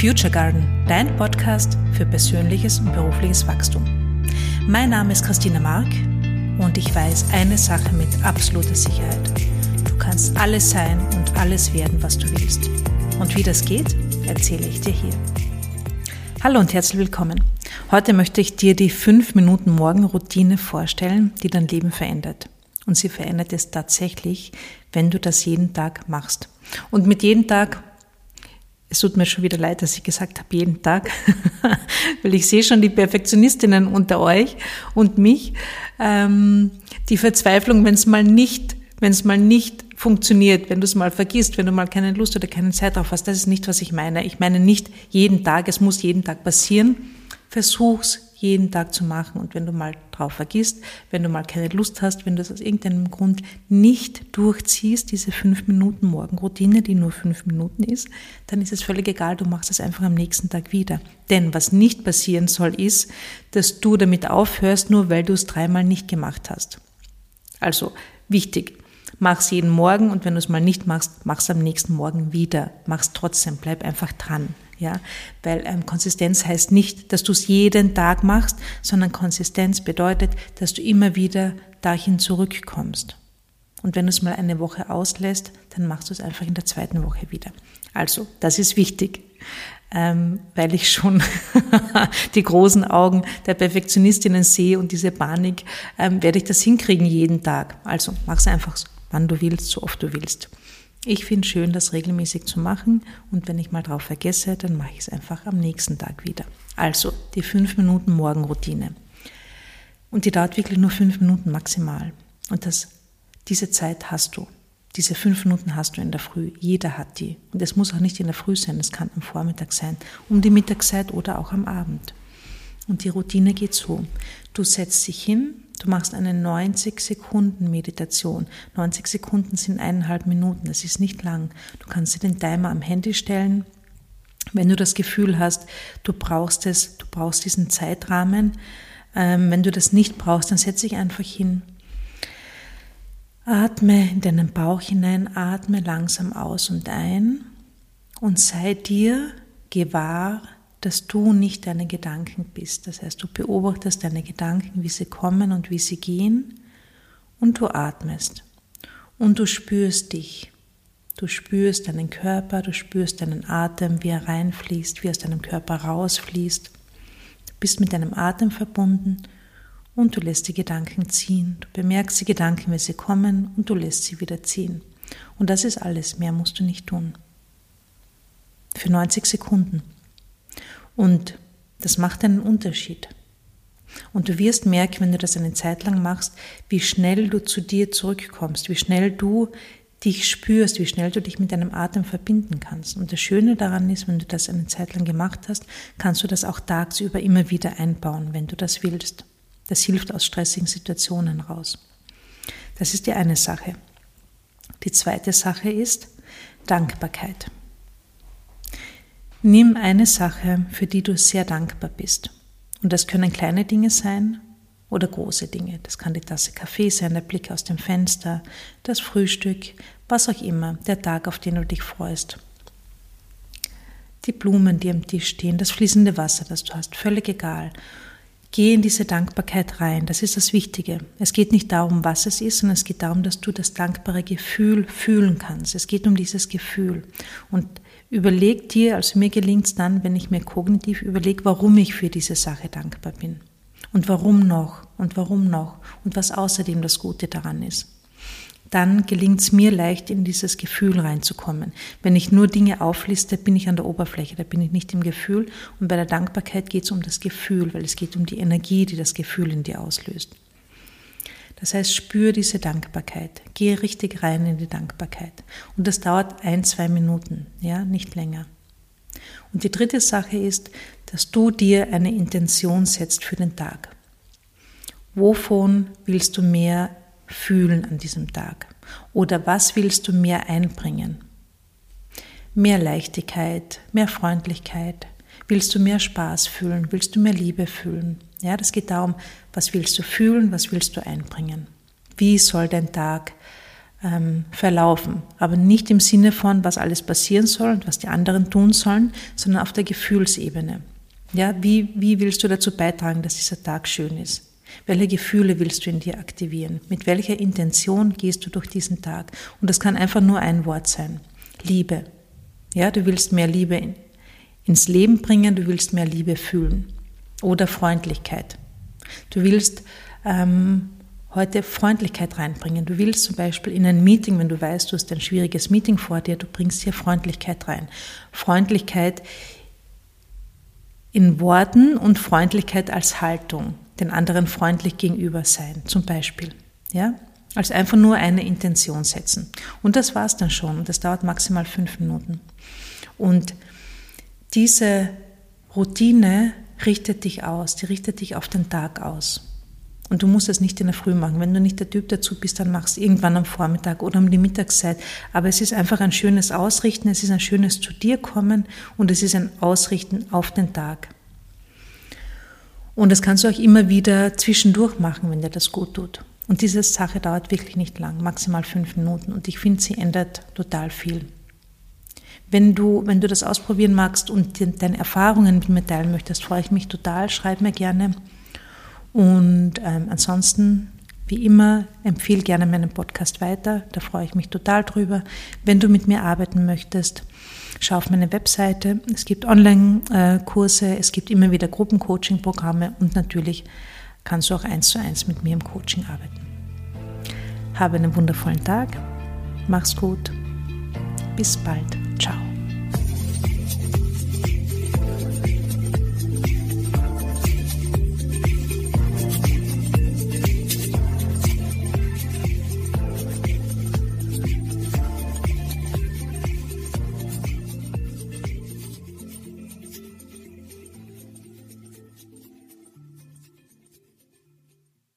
Future Garden, dein Podcast für persönliches und berufliches Wachstum. Mein Name ist Christina Mark und ich weiß eine Sache mit absoluter Sicherheit. Du kannst alles sein und alles werden, was du willst. Und wie das geht, erzähle ich dir hier. Hallo und herzlich willkommen. Heute möchte ich dir die 5-Minuten-Morgen-Routine vorstellen, die dein Leben verändert. Und sie verändert es tatsächlich, wenn du das jeden Tag machst. Und mit jedem Tag, es tut mir schon wieder leid, dass ich gesagt habe, jeden Tag, weil ich sehe schon die Perfektionistinnen unter euch und mich, die Verzweiflung, wenn es mal nicht funktioniert, wenn du es mal vergisst, wenn du mal keine Lust oder keine Zeit drauf hast, das ist nicht, was ich meine. Ich meine nicht jeden Tag, es muss jeden Tag passieren. Versuch's jeden Tag zu machen und wenn du mal drauf vergisst, wenn du mal keine Lust hast, wenn du es aus irgendeinem Grund nicht durchziehst, diese 5-Minuten-Morgenroutine, die nur 5 Minuten ist, dann ist es völlig egal, du machst es einfach am nächsten Tag wieder. Denn was nicht passieren soll, ist, dass du damit aufhörst, nur weil du es 3-mal nicht gemacht hast. Also wichtig. Mach's jeden Morgen und wenn du es mal nicht machst, mach's am nächsten Morgen wieder. Mach's trotzdem, bleib einfach dran. Ja, weil Konsistenz heißt nicht, dass du es jeden Tag machst, sondern Konsistenz bedeutet, dass du immer wieder dahin zurückkommst. Und wenn du es mal eine Woche auslässt, dann machst du es einfach in der 2. Woche wieder. Also, das ist wichtig, weil ich schon die großen Augen der Perfektionistinnen sehe und diese Panik, werde ich das hinkriegen jeden Tag. Also, mach's einfach so, wann du willst, so oft du willst. Ich finde es schön, das regelmäßig zu machen und wenn ich mal drauf vergesse, dann mache ich es einfach am nächsten Tag wieder. Also die 5-Minuten-Morgenroutine. Und die dauert wirklich nur 5 Minuten maximal. Und diese Zeit hast du. Diese 5 Minuten hast du in der Früh. Jeder hat die. Und es muss auch nicht in der Früh sein, es kann am Vormittag sein, um die Mittagszeit oder auch am Abend. Und die Routine geht so. Du setzt dich hin. Du machst eine 90-Sekunden-Meditation. 90 Sekunden sind 1,5 Minuten, das ist nicht lang. Du kannst dir den Timer am Handy stellen. Wenn du das Gefühl hast, du brauchst diesen Zeitrahmen. Wenn du das nicht brauchst, dann setz dich einfach hin. Atme in deinen Bauch hinein, atme langsam aus und ein und sei dir gewahr, dass du nicht deine Gedanken bist. Das heißt, du beobachtest deine Gedanken, wie sie kommen und wie sie gehen und du atmest und du spürst dich. Du spürst deinen Körper, du spürst deinen Atem, wie er reinfließt, wie er aus deinem Körper rausfließt. Du bist mit deinem Atem verbunden und du lässt die Gedanken ziehen. Du bemerkst die Gedanken, wie sie kommen und du lässt sie wieder ziehen. Und das ist alles, mehr musst du nicht tun. Für 90 Sekunden. Und das macht einen Unterschied. Und du wirst merken, wenn du das eine Zeit lang machst, wie schnell du zu dir zurückkommst, wie schnell du dich spürst, wie schnell du dich mit deinem Atem verbinden kannst. Und das Schöne daran ist, wenn du das eine Zeit lang gemacht hast, kannst du das auch tagsüber immer wieder einbauen, wenn du das willst. Das hilft aus stressigen Situationen raus. Das ist die eine Sache. Die zweite Sache ist Dankbarkeit. Nimm eine Sache, für die du sehr dankbar bist. Und das können kleine Dinge sein oder große Dinge. Das kann die Tasse Kaffee sein, der Blick aus dem Fenster, das Frühstück, was auch immer, der Tag, auf den du dich freust. Die Blumen, die am Tisch stehen, das fließende Wasser, das du hast, völlig egal. Geh in diese Dankbarkeit rein, das ist das Wichtige. Es geht nicht darum, was es ist, sondern es geht darum, dass du das dankbare Gefühl fühlen kannst. Es geht um dieses Gefühl. Und überleg dir, also mir gelingt es dann, wenn ich mir kognitiv überlege, warum ich für diese Sache dankbar bin. Und warum noch und was außerdem das Gute daran ist. Dann gelingt es mir leicht, in dieses Gefühl reinzukommen. Wenn ich nur Dinge aufliste, bin ich an der Oberfläche, da bin ich nicht im Gefühl. Und bei der Dankbarkeit geht es um das Gefühl, weil es geht um die Energie, die das Gefühl in dir auslöst. Das heißt, spür diese Dankbarkeit. Geh richtig rein in die Dankbarkeit. Und das dauert 1-2 Minuten, ja, nicht länger. Und die dritte Sache ist, dass du dir eine Intention setzt für den Tag. Wovon willst du mehr fühlen an diesem Tag? Oder was willst du mehr einbringen? Mehr Leichtigkeit, mehr Freundlichkeit? Willst du mehr Spaß fühlen? Willst du mehr Liebe fühlen? Ja, das geht darum, was willst du fühlen, was willst du einbringen? Wie soll dein Tag verlaufen. Aber nicht im Sinne von, was alles passieren soll und was die anderen tun sollen, sondern auf der Gefühlsebene. Ja, wie willst du dazu beitragen, dass dieser Tag schön ist? Welche Gefühle willst du in dir aktivieren? Mit welcher Intention gehst du durch diesen Tag? Und das kann einfach nur ein Wort sein. Liebe. Ja, du willst mehr Liebe ins Leben bringen, du willst mehr Liebe fühlen. Oder Freundlichkeit. Du willst heute Freundlichkeit reinbringen. Du willst zum Beispiel in ein Meeting, wenn du weißt, du hast ein schwieriges Meeting vor dir, du bringst hier Freundlichkeit rein. Freundlichkeit in Worten und Freundlichkeit als Haltung. Den anderen freundlich gegenüber sein, zum Beispiel. Ja? Also einfach nur eine Intention setzen. Und das war's dann schon. Und das dauert maximal 5 Minuten. Und diese Routine richtet dich aus. Die richtet dich auf den Tag aus. Und du musst es nicht in der Früh machen. Wenn du nicht der Typ dazu bist, dann machst du irgendwann am Vormittag oder um die Mittagszeit. Aber es ist einfach ein schönes Ausrichten, es ist ein schönes zu dir kommen und es ist ein Ausrichten auf den Tag. Und das kannst du auch immer wieder zwischendurch machen, wenn dir das gut tut. Und diese Sache dauert wirklich nicht lang, maximal 5 Minuten. Und ich finde, sie ändert total viel. Wenn du das ausprobieren magst und deine Erfahrungen mit mir teilen möchtest, freue ich mich total. Schreib mir gerne. Und ansonsten, wie immer, empfehle gerne meinen Podcast weiter. Da freue ich mich total drüber. Wenn du mit mir arbeiten möchtest, schau auf meine Webseite. Es gibt Online-Kurse, es gibt immer wieder Gruppencoaching-Programme und natürlich kannst du auch 1:1 mit mir im Coaching arbeiten. Habe einen wundervollen Tag. Mach's gut. Bis bald. Ciao.